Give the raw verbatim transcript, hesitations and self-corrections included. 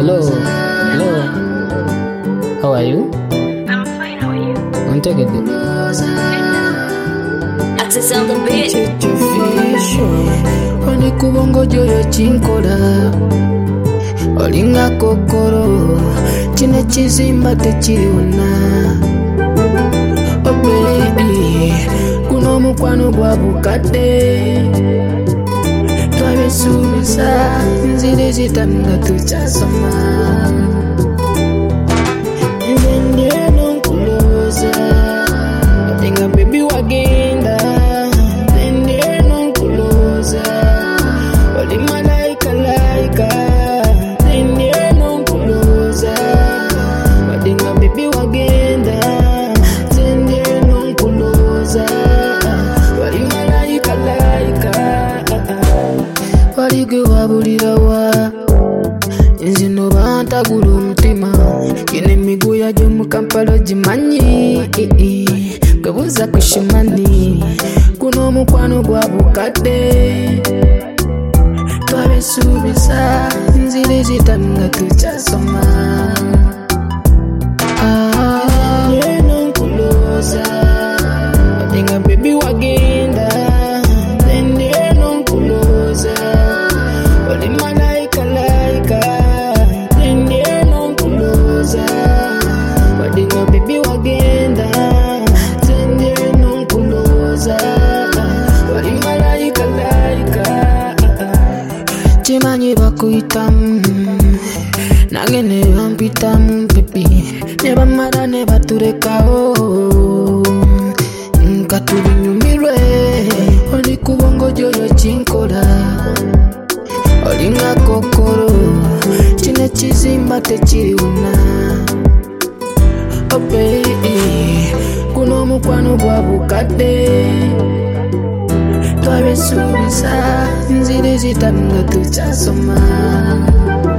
Hello, hello. How are you? I'm fine, how are you? I'm taking it. Access on the beat. Oni kubongo joyo chinkola Olinga kokoro Chine chizimba techiriona Oh baby Kuno mukwano gwa bukade Twabe subisa Nzire zitanga tuchasoma Nzende nonkuloza Olinga baby wagenda Nzende nonkuloza Oli malaika laika Nzende nonkuloza Olinga baby wagenda Nzende nonkuloza Oli malaika laika Walige wabulirawa Nzino bantagula omutima Yine migu ya jomu Kampala jimanyi Kwebuza kushimani Kuno mukwano gwa bukade Twabe subisa Nzire zitanga tuchasoma Ah, Neno nkuloza Olinga baby wagenda Neno nkuloza Oli malaika laika Neno nkuloza Olinga baby wagenda Neno nkuloza Oli malaika laika Chimanyi bakuyitamu Nange ne bampitamu baby Ne bamara ne baturekaho Nkatubinyumirwe Oli kubongo joyo chinkola Olinga kokoro Chine chizimba techiriuna Oh baby Kuno mukwano gwa bukade Twabe subisa Nzire zitanga tuchasoma